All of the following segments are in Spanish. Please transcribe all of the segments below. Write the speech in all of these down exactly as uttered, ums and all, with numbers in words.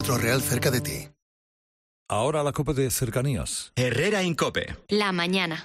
Real cerca de ti. Ahora la COPE de cercanías. Herrera Incope. La mañana.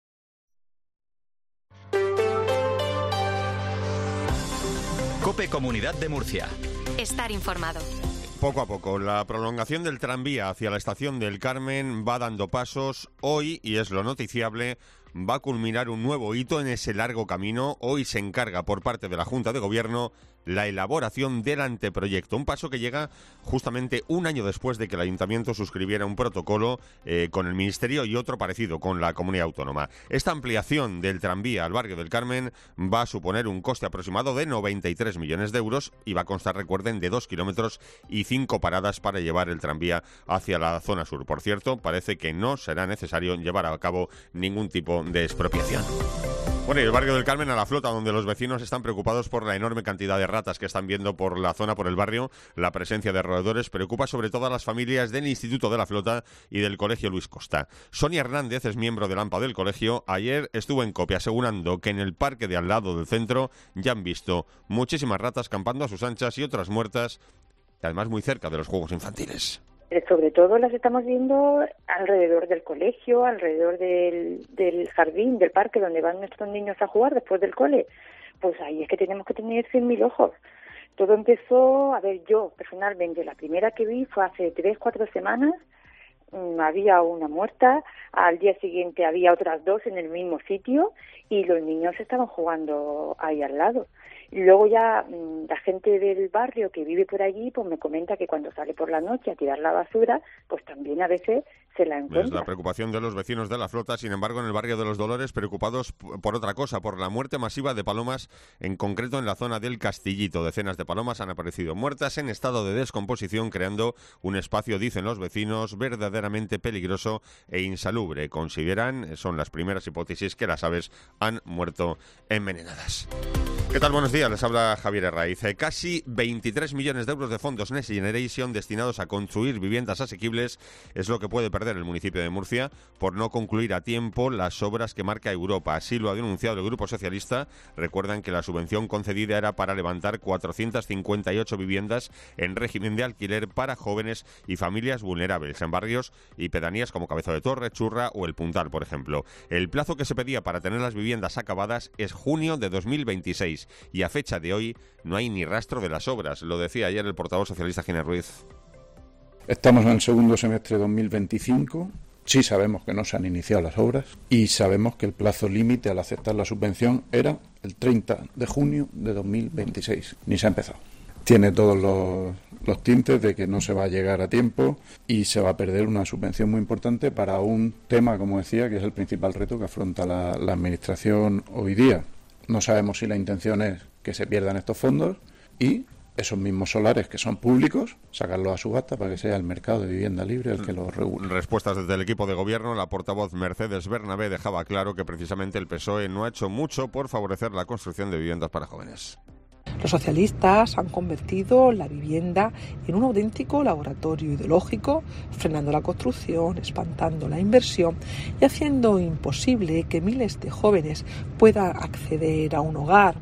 COPE Comunidad de Murcia. Estar informado. Poco a poco, la prolongación del tranvía hacia la estación del Carmen va dando pasos. Hoy, y es lo noticiable, va a culminar un nuevo hito en ese largo camino. Hoy se encarga por parte de la Junta de Gobierno la elaboración del anteproyecto, un paso que llega justamente un año después de que el Ayuntamiento suscribiera un protocolo eh, con el Ministerio y otro parecido con la Comunidad Autónoma. Esta ampliación del tranvía al barrio del Carmen va a suponer un coste aproximado de noventa y tres millones de euros y va a constar, recuerden, de dos kilómetros y cinco paradas para llevar el tranvía hacia la zona sur. Por cierto, parece que no será necesario llevar a cabo ningún tipo de expropiación. Bueno, y el barrio del Carmen a la flota, donde los vecinos están preocupados por la enorme cantidad de ratas que están viendo por la zona, por el barrio. La presencia de roedores preocupa sobre todo a las familias del Instituto de la Flota y del Colegio Luis Costa. Sonia Hernández es miembro del AMPA del colegio. Ayer estuvo en COPE asegurando que en el parque de al lado del centro ya han visto muchísimas ratas campando a sus anchas y otras muertas, y además muy cerca de los juegos infantiles. Sobre todo las estamos viendo alrededor del colegio, alrededor del, del jardín, del parque donde van nuestros niños a jugar después del cole. Pues ahí es que tenemos que tener cien mil ojos. Todo empezó, a ver, yo personalmente, la primera que vi fue hace tres, cuatro semanas. Mmm, había una muerta, al día siguiente había otras dos en el mismo sitio y los niños estaban jugando ahí al lado. Y luego ya mmm, la gente del barrio que vive por allí pues me comenta que cuando sale por la noche a tirar la basura, pues también a veces se la encuentra. Es la preocupación de los vecinos de la flota. Sin embargo, en el barrio de los Dolores, preocupados por otra cosa, por la muerte masiva de palomas, en concreto en la zona del Castillito. Decenas de palomas han aparecido muertas en estado de descomposición, creando un espacio, dicen los vecinos, verdaderamente peligroso e insalubre. Consideran, son las primeras hipótesis, que las aves han muerto envenenadas. ¿Qué tal? Buenos días, les habla Javier Herraiz. Casi veintitrés millones de euros de fondos Next Generation destinados a construir viviendas asequibles es lo que puede perder el municipio de Murcia por no concluir a tiempo las obras que marca Europa. Así lo ha denunciado el Grupo Socialista. Recuerdan que la subvención concedida era para levantar cuatrocientas cincuenta y ocho viviendas en régimen de alquiler para jóvenes y familias vulnerables en barrios y pedanías como Cabeza de Torre, Churra o El Puntal, por ejemplo. El plazo que se pedía para tener las viviendas acabadas es junio de dos mil veintiséis. Y a fecha de hoy no hay ni rastro de las obras. Lo decía ayer el portavoz socialista Ginés Ruiz. Estamos en el segundo semestre de dos mil veinticinco. Sí sabemos que no se han iniciado las obras y sabemos que el plazo límite al aceptar la subvención era el treinta de junio de dos mil veintiséis. Ni se ha empezado. Tiene todos los, los tintes de que no se va a llegar a tiempo y se va a perder una subvención muy importante para un tema, como decía, que es el principal reto que afronta la, la Administración hoy día. No sabemos si la intención es que se pierdan estos fondos y esos mismos solares que son públicos, sacarlos a subasta para que sea el mercado de vivienda libre el que los regule. Respuestas desde el equipo de gobierno. La portavoz Mercedes Bernabé dejaba claro que precisamente el P S O E no ha hecho mucho por favorecer la construcción de viviendas para jóvenes. Los socialistas han convertido la vivienda en un auténtico laboratorio ideológico, frenando la construcción, espantando la inversión y haciendo imposible que miles de jóvenes puedan acceder a un hogar.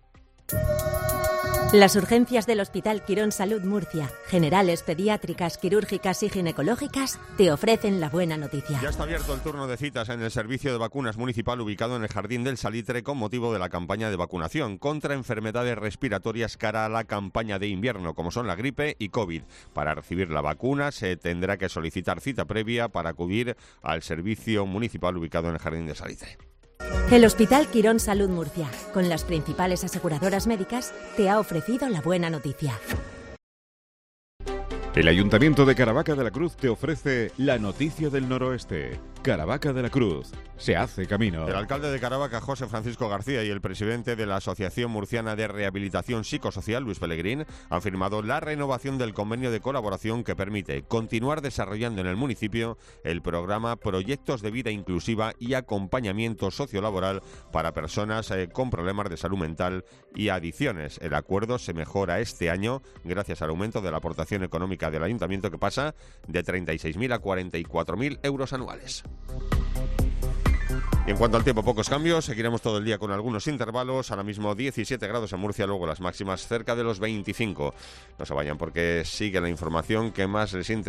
Las urgencias del Hospital Quirón Salud Murcia, generales, pediátricas, quirúrgicas y ginecológicas, te ofrecen la buena noticia. Ya está abierto el turno de citas en el servicio de vacunas municipal ubicado en el Jardín del Salitre con motivo de la campaña de vacunación contra enfermedades respiratorias cara a la campaña de invierno, como son la gripe y COVID. Para recibir la vacuna se tendrá que solicitar cita previa para acudir al servicio municipal ubicado en el Jardín del Salitre. El Hospital Quirón Salud Murcia, con las principales aseguradoras médicas, te ha ofrecido la buena noticia. El Ayuntamiento de Caravaca de la Cruz te ofrece la noticia del noroeste. Caravaca de la Cruz. Se hace camino. El alcalde de Caravaca, José Francisco García, y el presidente de la Asociación Murciana de Rehabilitación Psicosocial, Luis Pellegrín, han firmado la renovación del convenio de colaboración que permite continuar desarrollando en el municipio el programa Proyectos de Vida Inclusiva y Acompañamiento Sociolaboral para personas eh, con problemas de salud mental y adicciones. El acuerdo se mejora este año gracias al aumento de la aportación económica del Ayuntamiento, que pasa de treinta y seis mil a cuarenta y cuatro mil euros anuales. Y en cuanto al tiempo, pocos cambios, seguiremos todo el día con algunos intervalos, ahora mismo diecisiete grados en Murcia, luego las máximas cerca de los veinticinco. No se vayan porque sigue la información que más les interesa.